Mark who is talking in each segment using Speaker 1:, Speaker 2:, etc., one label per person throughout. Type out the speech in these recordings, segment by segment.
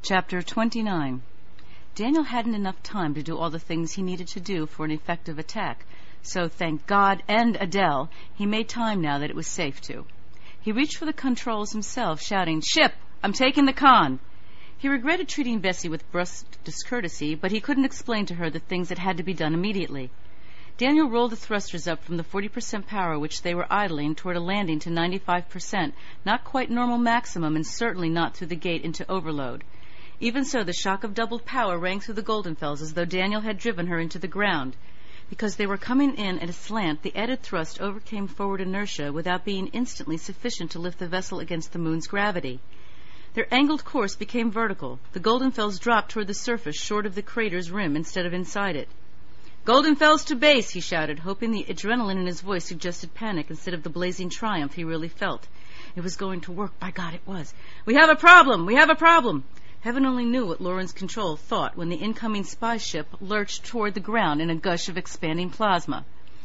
Speaker 1: Chapter 29. Daniel hadn't enough time to do all the things he needed to do for an effective attack, so thank God and Adele, he made time now that it was safe to. He reached for the controls himself, shouting, "Ship! I'm taking the con!" He regretted treating Bessie with brusque discourtesy, but he couldn't explain to her the things that had to be done immediately. Daniel rolled the thrusters up from the 40% power which they were idling toward a landing to 95%, not quite normal maximum and certainly not through the gate into overload. Even so, the shock of doubled power rang through the Goldenfels as though Daniel had driven her into the ground. Because they were coming in at a slant, the added thrust overcame forward inertia without being instantly sufficient to lift the vessel against the moon's gravity. Their angled course became vertical. The Goldenfels dropped toward the surface, short of the crater's rim instead of inside it. "Goldenfels to base," he shouted, hoping the adrenaline in his voice suggested panic instead of the blazing triumph he really felt. It was going to work. By God, it was. "We have a problem! We have a problem!" Heaven only knew what Lawrence Control thought when the incoming spy ship lurched toward the ground in a gush of expanding plasma.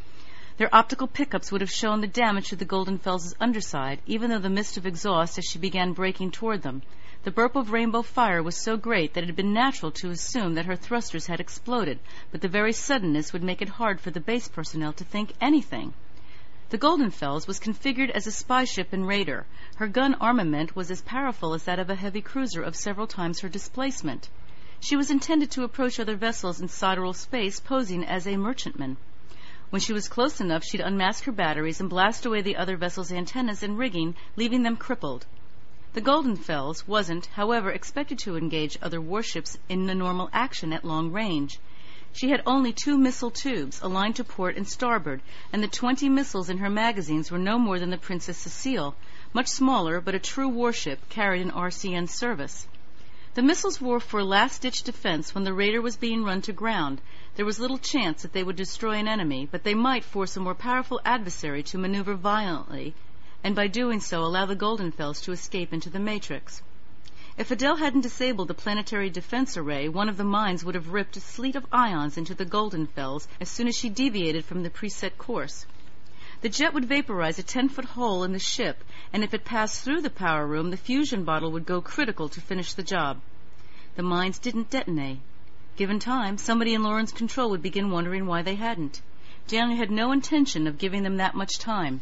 Speaker 1: Their optical pickups would have shown the damage to the Goldenfels' underside, even though the mist of exhaust as she began breaking toward them. The burp of rainbow fire was so great that it had been natural to assume that her thrusters had exploded, but the very suddenness would make it hard for the base personnel to think anything. The Goldenfels was configured as a spy ship and raider. Her gun armament was as powerful as that of a heavy cruiser of several times her displacement. She was intended to approach other vessels in sidereal space, posing as a merchantman. When she was close enough, she'd unmask her batteries and blast away the other vessels' antennas and rigging, leaving them crippled. The Goldenfels wasn't, however, expected to engage other warships in the normal action at long range. She had only 2 missile tubes, aligned to port and starboard, and the 20 missiles in her magazines were no more than the Princess Cecile, much smaller, but a true warship carried in RCN service. The missiles were for last-ditch defense when the raider was being run to ground. There was little chance that they would destroy an enemy, but they might force a more powerful adversary to maneuver violently, and by doing so allow the Goldenfels to escape into the Matrix. If Adele hadn't disabled the planetary defense array, one of the mines would have ripped a sleet of ions into the Goldenfels as soon as she deviated from the preset course. The jet would vaporize a 10-foot hole in the ship, and if it passed through the power room, the fusion bottle would go critical to finish the job. The mines didn't detonate. Given time, somebody in Lawrence Control would begin wondering why they hadn't. Daniel had no intention of giving them that much time.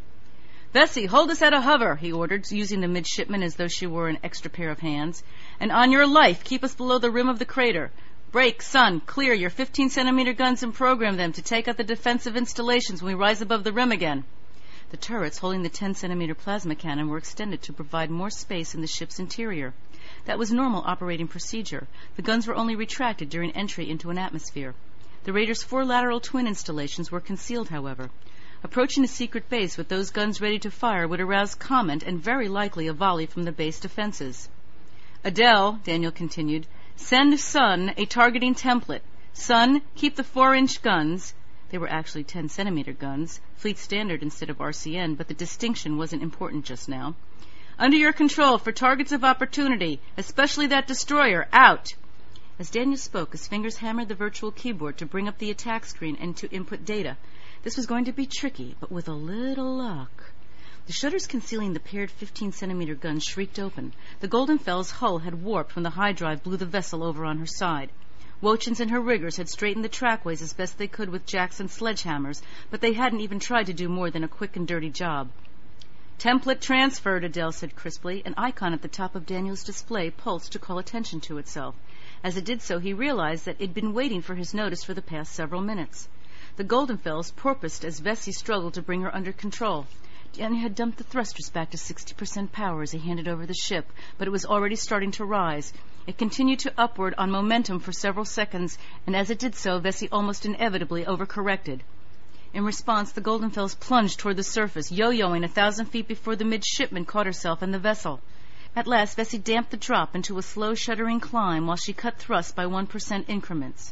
Speaker 1: "Bessie, hold us at a hover," he ordered, using the midshipman as though she were an extra pair of hands. "And on your life, keep us below the rim of the crater. Break, Sun, clear your 15-centimeter guns and program them to take out the defensive installations when we rise above the rim again." The turrets holding the 10-centimeter plasma cannon were extended to provide more space in the ship's interior. That was normal operating procedure. The guns were only retracted during entry into an atmosphere. The Raider's 4 lateral twin installations were concealed, however. Approaching a secret base with those guns ready to fire would arouse comment and very likely a volley from the base defenses. "Adele," Daniel continued, "send Sun a targeting template. Sun, keep the 4-inch guns." They were actually 10-centimeter guns, fleet standard instead of RCN, but the distinction wasn't important just now. "Under your control for targets of opportunity, especially that destroyer. Out." As Daniel spoke, his fingers hammered the virtual keyboard to bring up the attack screen and to input data. This was going to be tricky, but with a little luck. The shutters concealing the paired 15-centimeter guns shrieked open. The Goldenfel's hull had warped when the high drive blew the vessel over on her side. Wochens and her riggers had straightened the trackways as best they could with jacks and sledgehammers, but they hadn't even tried to do more than a quick and dirty job. "Template transferred," Adele said crisply. An icon at the top of Daniel's display pulsed to call attention to itself. As it did so, he realized that it'd been waiting for his notice for the past several minutes. The Goldenfels porpoised as Vesey struggled to bring her under control. Daniel had dumped the thrusters back to 60% power as he handed over the ship, but it was already starting to rise. It continued to upward on momentum for several seconds, and as it did so, Vesey almost inevitably overcorrected. In response, the Goldenfels plunged toward the surface, yo-yoing 1,000 feet before the midshipman caught herself and the vessel. At last, Vesey damped the drop into a slow, shuddering climb while she cut thrust by 1% increments.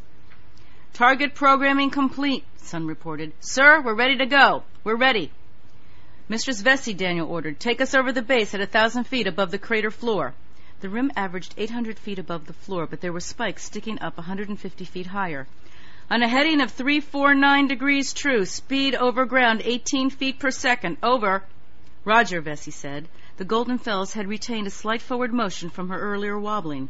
Speaker 1: "Target programming complete," Sun reported. "Sir, we're ready to go. We're ready." "Mistress Vesey," Daniel ordered, "take us over the base at 1,000 feet above the crater floor." The rim averaged 800 feet above the floor, but there were spikes sticking up 150 feet higher. "On a heading of 349 degrees true, speed over ground 18 feet per second. Over." "Roger," Vesey said. The Goldenfels had retained a slight forward motion from her earlier wobbling.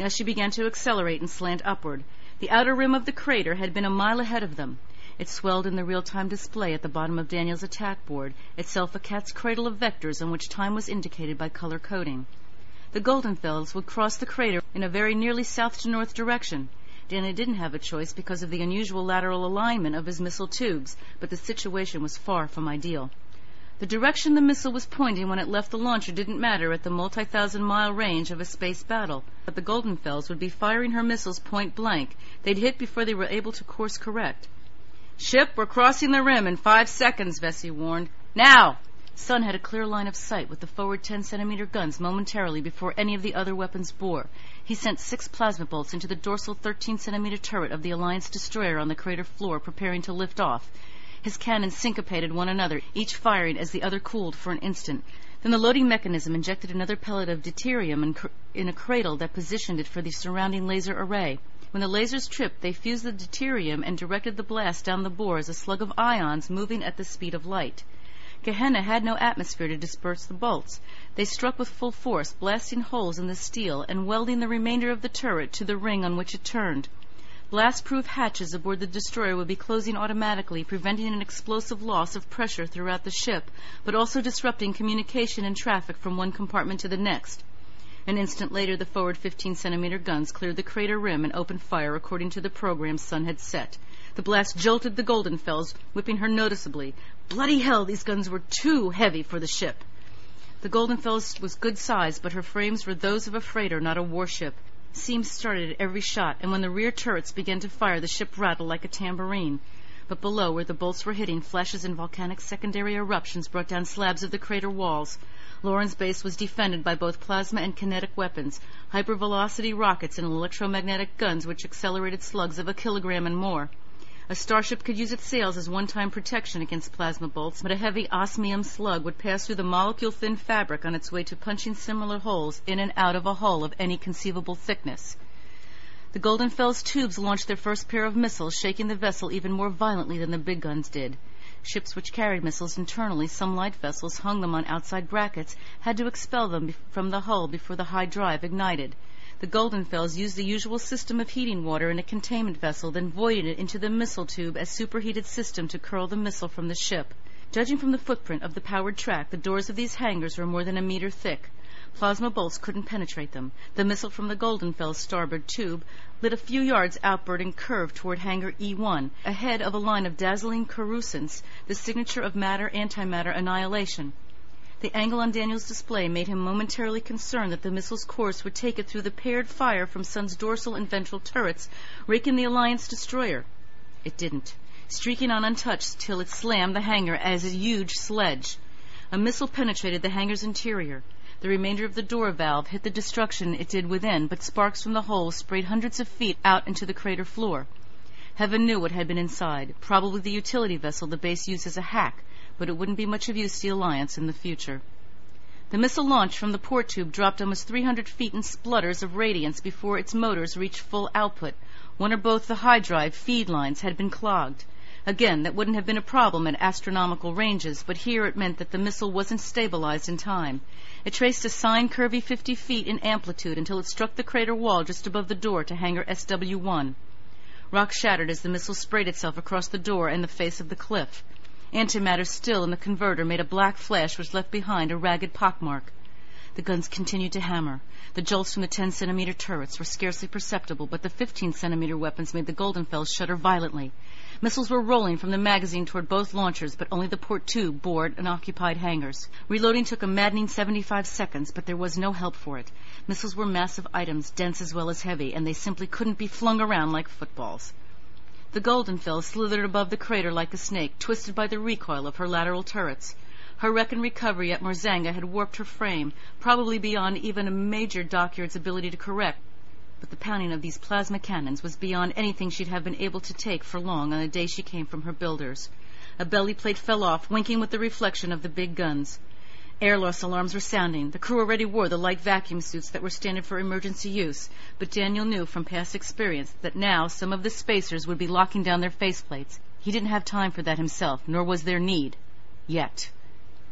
Speaker 1: Now she began to accelerate and slant upward. The outer rim of the crater had been a mile ahead of them. It swelled in the real-time display at the bottom of Daniel's attack board, itself a cat's cradle of vectors on which time was indicated by color coding. The Goldenfels would cross the crater in a very nearly south to north direction. Daniel didn't have a choice because of the unusual lateral alignment of his missile tubes, but the situation was far from ideal. The direction the missile was pointing when it left the launcher didn't matter at the multi-thousand-mile range of a space battle, but the Goldenfels would be firing her missiles point blank. They'd hit before they were able to course correct. "Ship, we're crossing the rim in 5 seconds, Vesey warned. Now!" Sun had a clear line of sight with the forward 10-centimeter guns momentarily before any of the other weapons bore. He sent 6 plasma bolts into the dorsal 13-centimeter turret of the Alliance destroyer on the crater floor, preparing to lift off. His cannons syncopated one another, each firing as the other cooled for an instant. Then the loading mechanism injected another pellet of deuterium in a cradle that positioned it for the surrounding laser array. When the lasers tripped, they fused the deuterium and directed the blast down the bore as a slug of ions moving at the speed of light. Gehenna had no atmosphere to disperse the bolts. They struck with full force, blasting holes in the steel and welding the remainder of the turret to the ring on which it turned. Blast-proof hatches aboard the destroyer would be closing automatically, preventing an explosive loss of pressure throughout the ship, but also disrupting communication and traffic from one compartment to the next. An instant later, the forward 15-centimeter guns cleared the crater rim and opened fire according to the program Sun had set. The blast jolted the Goldenfels, whipping her noticeably. Bloody hell, these guns were too heavy for the ship. The Goldenfels was good size, but her frames were those of a freighter, not a warship. Seams started at every shot, and when the rear turrets began to fire, the ship rattled like a tambourine. But below, where the bolts were hitting, flashes and volcanic secondary eruptions brought down slabs of the crater walls. Loren's base was defended by both plasma and kinetic weapons, hypervelocity rockets and electromagnetic guns which accelerated slugs of 1 kilogram and more. A starship could use its sails as one-time protection against plasma bolts, but a heavy osmium slug would pass through the molecule-thin fabric on its way to punching similar holes in and out of a hull of any conceivable thickness. The Goldenfels' tubes launched their first pair of missiles, shaking the vessel even more violently than the big guns did. Ships which carried missiles internally, some light vessels hung them on outside brackets, had to expel them from the hull before the high drive ignited. The Goldenfels used the usual system of heating water in a containment vessel, then voided it into the missile tube as superheated system to curl the missile from the ship. Judging from the footprint of the powered track, the doors of these hangars were more than 1 meter thick. Plasma bolts couldn't penetrate them. The missile from the Goldenfels' starboard tube lit a few yards outward and curved toward hangar E1, ahead of a line of dazzling coruscants, the signature of matter-antimatter annihilation. The angle on Daniel's display made him momentarily concerned that the missile's course would take it through the paired fire from Sun's dorsal and ventral turrets, raking the Alliance destroyer. It didn't, streaking on untouched till it slammed the hangar as a huge sledge. A missile penetrated the hangar's interior. The remainder of the door valve hit the destruction it did within, but sparks from the hole sprayed hundreds of feet out into the crater floor. Heaven knew what had been inside, probably the utility vessel the base used as a hack, but it wouldn't be much of use to the Alliance in the future. The missile launched from the port tube dropped almost 300 feet in splutters of radiance before its motors reached full output. One or both the high drive feed lines had been clogged. Again, that wouldn't have been a problem at astronomical ranges, but here it meant that the missile wasn't stabilized in time. It traced a sine curvy 50 feet in amplitude until it struck the crater wall just above the door to hangar SW1. Rock shattered as the missile sprayed itself across the door and the face of the cliff. Antimatter still in the converter made a black flash which left behind a ragged pockmark. The guns continued to hammer. The jolts from the 10-centimeter turrets were scarcely perceptible, but the 15-centimeter weapons made the Goldenfels shudder violently. Missiles were rolling from the magazine toward both launchers, but only the port tube bored and occupied hangars. Reloading took a maddening 75 seconds, but there was no help for it. Missiles were massive items, dense as well as heavy, and they simply couldn't be flung around like footballs. The Goldenfels slithered above the crater like a snake, twisted by the recoil of her lateral turrets. Her wreck and recovery at Morzanga had warped her frame, probably beyond even a major dockyard's ability to correct. But the pounding of these plasma cannons was beyond anything she'd have been able to take for long on the day she came from her builders. A belly plate fell off, winking with the reflection of the big guns. Air loss alarms were sounding. The crew already wore the light vacuum suits that were standard for emergency use, but Daniel knew from past experience that now some of the spacers would be locking down their faceplates. He didn't have time for that himself, nor was there need. Yet.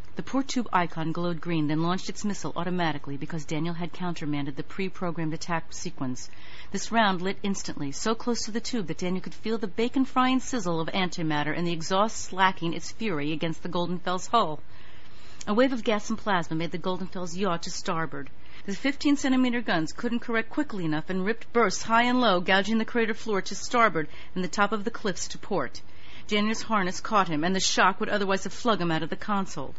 Speaker 1: The poor tube icon glowed green, then launched its missile automatically because Daniel had countermanded the pre-programmed attack sequence. This round lit instantly, so close to the tube that Daniel could feel the bacon-frying sizzle of antimatter and the exhaust slacking its fury against the Goldenfell's hull. A wave of gas and plasma made the Goldenfels yaw to starboard. The 15-centimeter guns couldn't correct quickly enough and ripped bursts high and low, gouging the crater floor to starboard and the top of the cliffs to port. Daniel's harness caught him, and the shock would otherwise have flung him out of the console.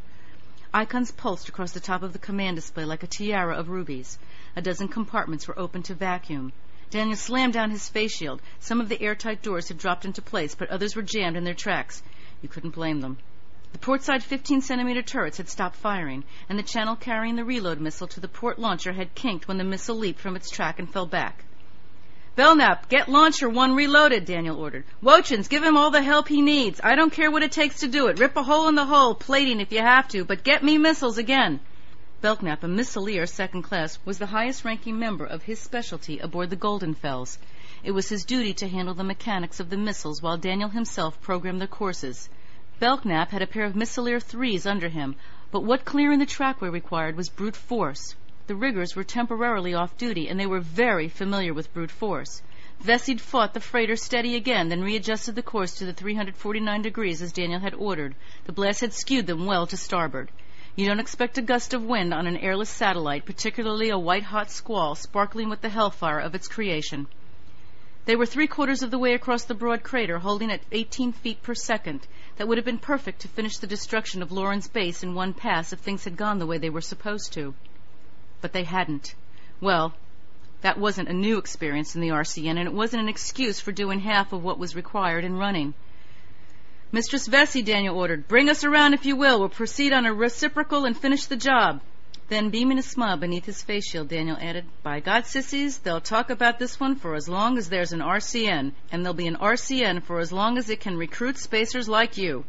Speaker 1: Icons pulsed across the top of the command display like a tiara of rubies. A dozen compartments were open to vacuum. Daniel slammed down his face shield. Some of the airtight doors had dropped into place, but others were jammed in their tracks. You couldn't blame them. The portside 15-centimeter turrets had stopped firing, and the channel carrying the reload missile to the port launcher had kinked when the missile leaped from its track and fell back. "Belknap, get launcher 1 reloaded," Daniel ordered. "Wochins, give him all the help he needs. I don't care what it takes to do it. Rip a hole in the hull, plating if you have to, but get me missiles again." Belknap, a missileer second class, was the highest-ranking member of his specialty aboard the Goldenfels. It was his duty to handle the mechanics of the missiles while Daniel himself programmed their courses. Belknap had a pair of Missileer 3s under him, but what clearing the trackway required was brute force. The riggers were temporarily off duty, and they were very familiar with brute force. Vessi'd fought the freighter steady again, then readjusted the course to the 349 degrees as Daniel had ordered. The blast had skewed them well to starboard. You don't expect a gust of wind on an airless satellite, particularly a white-hot squall sparkling with the hellfire of its creation. They were 3/4 of the way across the broad crater, holding at 18 feet per second. That would have been perfect to finish the destruction of Lawrence Base in one pass if things had gone the way they were supposed to. But they hadn't. Well, that wasn't a new experience in the RCN, and it wasn't an excuse for doing half of what was required in running. "Mistress Vesey," Daniel ordered, "bring us around if you will. We'll proceed on a reciprocal and finish the job." Then, beaming a smile beneath his face shield, Daniel added, "By God, sissies, they'll talk about this one for as long as there's an RCN, and there'll be an RCN for as long as it can recruit spacers like you."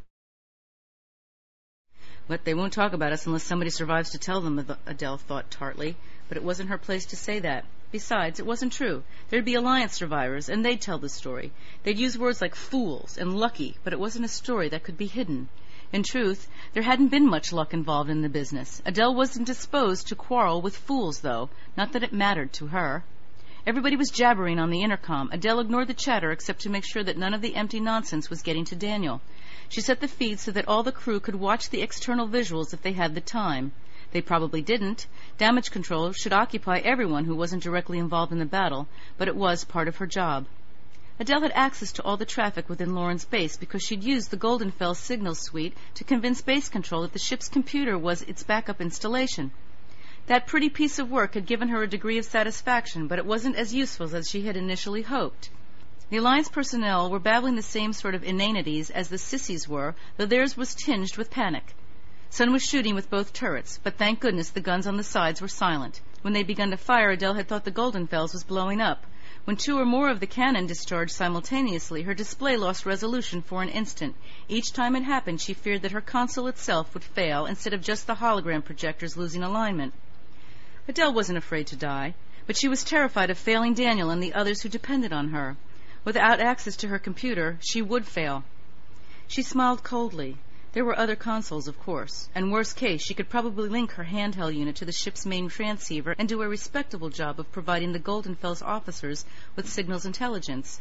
Speaker 1: But they won't talk about us unless somebody survives to tell them, Adele thought tartly. But it wasn't her place to say that. Besides, it wasn't true. There'd be Alliance survivors, and they'd tell the story. They'd use words like fools and lucky, but it wasn't a story that could be hidden. In truth, there hadn't been much luck involved in the business. Adele wasn't disposed to quarrel with fools, though. Not that it mattered to her. Everybody was jabbering on the intercom. Adele ignored the chatter except to make sure that none of the empty nonsense was getting to Daniel. She set the feed so that all the crew could watch the external visuals if they had the time. They probably didn't. Damage control should occupy everyone who wasn't directly involved in the battle, but it was part of her job. Adele had access to all the traffic within Lawrence Base because she'd used the Goldenfell signal suite to convince Base Control that the ship's computer was its backup installation. That pretty piece of work had given her a degree of satisfaction, but it wasn't as useful as she had initially hoped. The Alliance personnel were babbling the same sort of inanities as the sissies were, though theirs was tinged with panic. Sun was shooting with both turrets, but thank goodness the guns on the sides were silent. When they'd begun to fire, Adele had thought the Goldenfels was blowing up. When 2 or more of the cannon discharged simultaneously, her display lost resolution for an instant. Each time it happened, she feared that her console itself would fail instead of just the hologram projectors losing alignment. Adele wasn't afraid to die, but she was terrified of failing Daniel and the others who depended on her. Without access to her computer, she would fail. She smiled coldly. There were other consoles, of course, and worst case, she could probably link her handheld unit to the ship's main transceiver and do a respectable job of providing the Goldenfels officers with signals intelligence.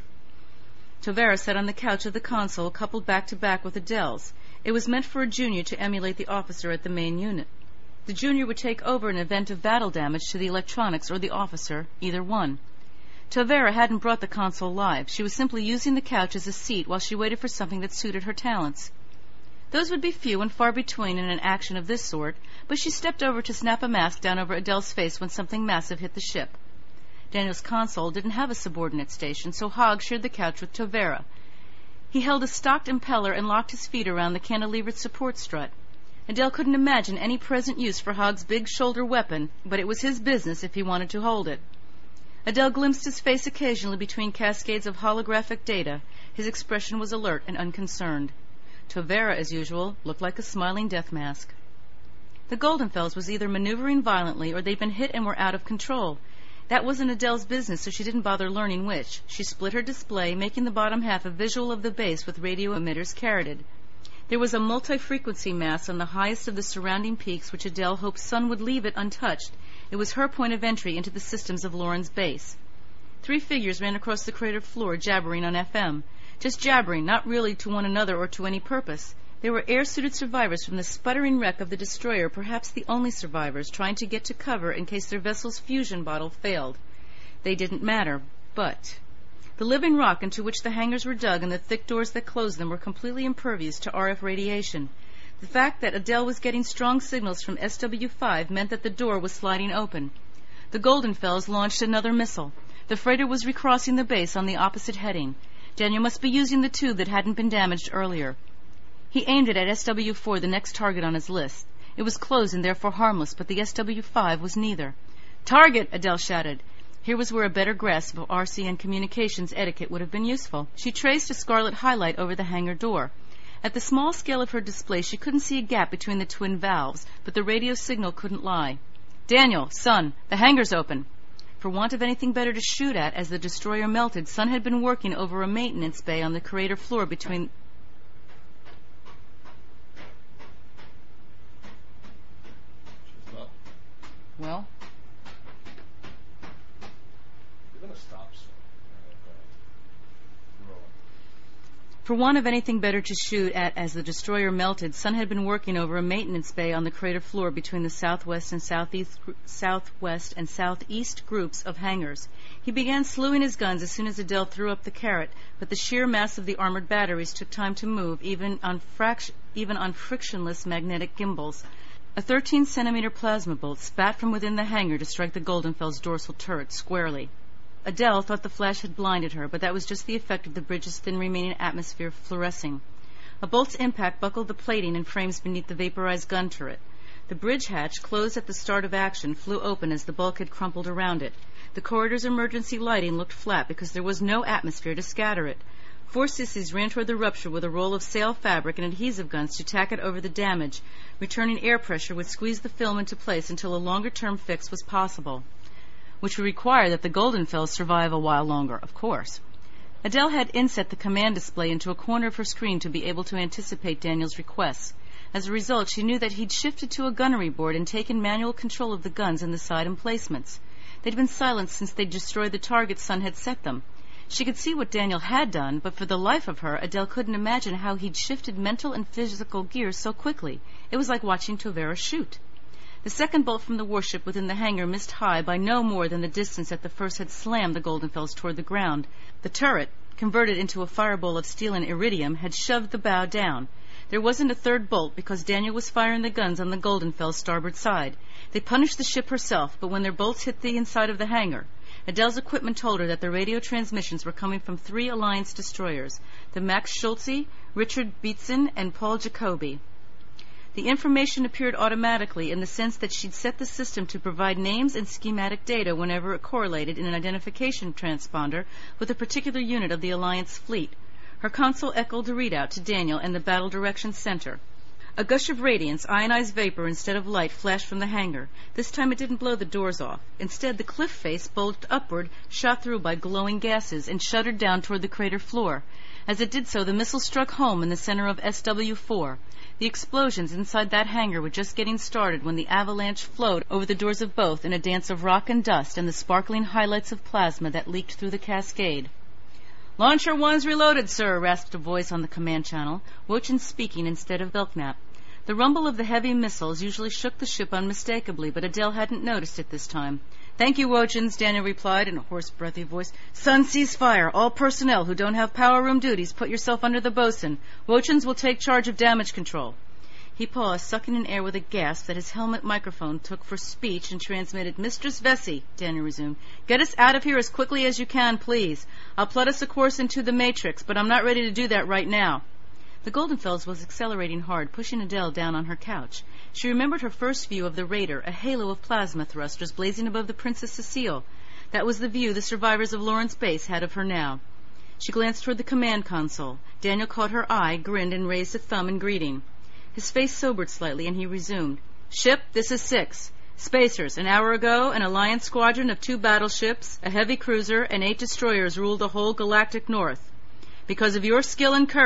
Speaker 1: Tovera sat on the couch of the console, coupled back to back with Adele's. It was meant for a junior to emulate the officer at the main unit. The junior would take over in event of battle damage to the electronics or the officer, either one. Tovera hadn't brought the console live. She was simply using the couch as a seat while she waited for something that suited her talents. Those would be few and far between in an action of this sort, but she stepped over to snap a mask down over Adele's face when something massive hit the ship. Daniel's console didn't have a subordinate station, so Hogg shared the couch with Tovera. He held a stocked impeller and locked his feet around the cantilevered support strut. Adele couldn't imagine any present use for Hogg's big shoulder weapon, but it was his business if he wanted to hold it. Adele glimpsed his face occasionally between cascades of holographic data. His expression was alert and unconcerned. Tovera, as usual, looked like a smiling death mask. The Goldenfels was either maneuvering violently or they'd been hit and were out of control. That wasn't Adele's business, so she didn't bother learning which. She split her display, making the bottom half a visual of the base with radio emitters carroted. There was a multi-frequency mass on the highest of the surrounding peaks which Adele hoped Sun would leave it untouched. It was her point of entry into the systems of Lauren's base. 3 figures ran across the crater floor, jabbering on FM. Just jabbering, not really to one another or to any purpose. They were air-suited survivors from the sputtering wreck of the destroyer, perhaps the only survivors, trying to get to cover in case their vessel's fusion bottle failed. They didn't matter, but the living rock into which the hangars were dug and the thick doors that closed them were completely impervious to RF radiation. The fact that Adele was getting strong signals from SW-5 meant that the door was sliding open. The Goldenfels launched another missile. The freighter was recrossing the base on the opposite heading. Daniel must be using the tube that hadn't been damaged earlier. He aimed it at SW-4, the next target on his list. It was closed and therefore harmless, but the SW-5 was neither. "Target!" Adele shouted. Here was where a better grasp of RCN communications etiquette would have been useful. She traced a scarlet highlight over the hangar door. At the small scale of her display, she couldn't see a gap between the twin valves, but the radio signal couldn't lie. "Daniel, Sun, the hangar's open." For want of anything better to shoot at as the destroyer melted, Sun had been working over a maintenance bay on the crater floor between... Well? For want of anything better to shoot at as the destroyer melted, Sun had been working over a maintenance bay on the crater floor between the southwest and southeast groups of hangars. He began slewing his guns as soon as Adele threw up the carrot, but the sheer mass of the armored batteries took time to move, even on frictionless magnetic gimbals. A 13-centimeter plasma bolt spat from within the hangar to strike the Goldenfels' dorsal turret squarely. Adele thought the flash had blinded her, but that was just the effect of the bridge's thin remaining atmosphere fluorescing. A bolt's impact buckled the plating and frames beneath the vaporized gun turret. The bridge hatch, closed at the start of action, flew open as the bulkhead crumpled around it. The corridor's emergency lighting looked flat because there was no atmosphere to scatter it. 4 sissies ran toward the rupture with a roll of sail fabric and adhesive guns to tack it over the damage. Returning air pressure would squeeze the film into place until a longer-term fix was possible, which would require that the Goldenfels survive a while longer, of course. Adele had inset the command display into a corner of her screen to be able to anticipate Daniel's requests. As a result, she knew that he'd shifted to a gunnery board and taken manual control of the guns and the side emplacements. They'd been silenced since they'd destroyed the targets Sun had set them. She could see what Daniel had done, but for the life of her, Adele couldn't imagine how he'd shifted mental and physical gears so quickly. It was like watching Tovera shoot. The second bolt from the warship within the hangar missed high by no more than the distance that the first had slammed the Goldenfels toward the ground. The turret, converted into a fireball of steel and iridium, had shoved the bow down. There wasn't a third bolt because Daniel was firing the guns on the Goldenfels' starboard side. They punished the ship herself, but when their bolts hit the inside of the hangar, Adele's equipment told her that the radio transmissions were coming from 3 Alliance destroyers, the Max Schulze, Richard Beetzen, and Paul Jacobi. The information appeared automatically in the sense that she'd set the system to provide names and schematic data whenever it correlated in an identification transponder with a particular unit of the Alliance fleet. Her console echoed the readout to Daniel and the Battle Direction Center. A gush of radiance, ionized vapor instead of light, flashed from the hangar. This time it didn't blow the doors off. Instead, the cliff face bulged upward, shot through by glowing gases, and shuddered down toward the crater floor. As it did so, the missile struck home in the center of SW-4. The explosions inside that hangar were just getting started when the avalanche flowed over the doors of both in a dance of rock and dust and the sparkling highlights of plasma that leaked through the cascade. "Launcher 1's reloaded, sir," rasped a voice on the command channel, Wochin speaking instead of Belknap. The rumble of the heavy missiles usually shook the ship unmistakably, but Adele hadn't noticed it this time. "Thank you, Wochins," Daniel replied in a hoarse, breathy voice. "Sun, cease fire. All personnel who don't have power room duties, put yourself under the bosun. Wochins will take charge of damage control." He paused, sucking in air with a gasp that his helmet microphone took for speech and transmitted. "Mistress Vesey," Daniel resumed, "get us out of here as quickly as you can, please. I'll plot us a course into the Matrix, but I'm not ready to do that right now." The Goldenfels was accelerating hard, pushing Adele down on her couch. She remembered her first view of the Raider, a halo of plasma thrusters blazing above the Princess Cecile. That was the view the survivors of Lawrence Base had of her now. She glanced toward the command console. Daniel caught her eye, grinned, and raised a thumb in greeting. His face sobered slightly, and he resumed. "Ship, this is 6. Spacers, an hour ago, an Alliance squadron of 2 battleships, a heavy cruiser, and 8 destroyers ruled the whole galactic north. Because of your skill and courage,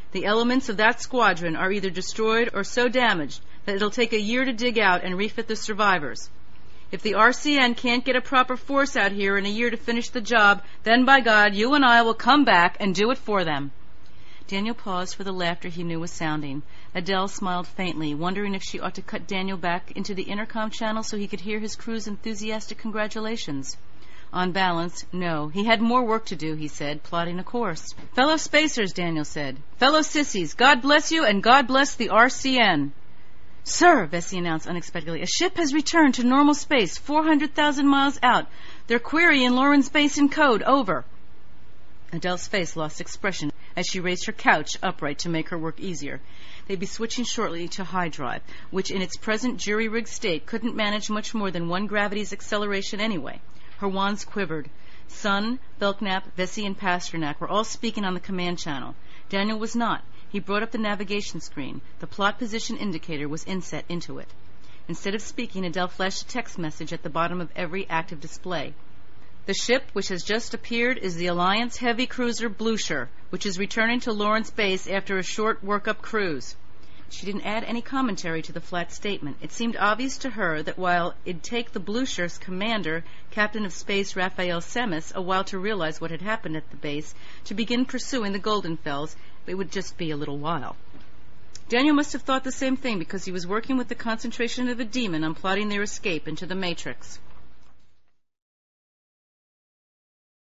Speaker 1: The elements of that squadron are either destroyed or so damaged that it'll take a year to dig out and refit the survivors. If the RCN can't get a proper force out here in a year to finish the job, then by God, you and I will come back and do it for them." Daniel paused for the laughter he knew was sounding. Adele smiled faintly, wondering if she ought to cut Daniel back into the intercom channel so he could hear his crew's enthusiastic congratulations. On balance, no. He had more work to do, he said, plotting a course. "Fellow spacers," Daniel said. "Fellow sissies, God bless you and God bless the RCN." "Sir," Vesey announced unexpectedly, "a ship has returned to normal space, 400,000 miles out. Their query in Lorentz Basin code, over." Adele's face lost expression as she raised her couch upright to make her work easier. They'd be switching shortly to high drive, which in its present jury-rigged state couldn't manage much more than one gravity's acceleration anyway. Her wands quivered. Sun, Belknap, Vesey, and Pasternak were all speaking on the command channel. Daniel was not. He brought up the navigation screen. The plot position indicator was inset into it. Instead of speaking, Adele flashed a text message at the bottom of every active display. "The ship which has just appeared is the Alliance heavy cruiser Blucher, which is returning to Lorentz Base after a short workup cruise." She didn't add any commentary to the flat statement. It seemed obvious to her that while it'd take the Blucher's commander, Captain of Space Raphael Semmes, a while to realize what had happened at the base, to begin pursuing the Goldenfels, it would just be a little while. Daniel must have thought the same thing because he was working with the concentration of a demon on plotting their escape into the Matrix.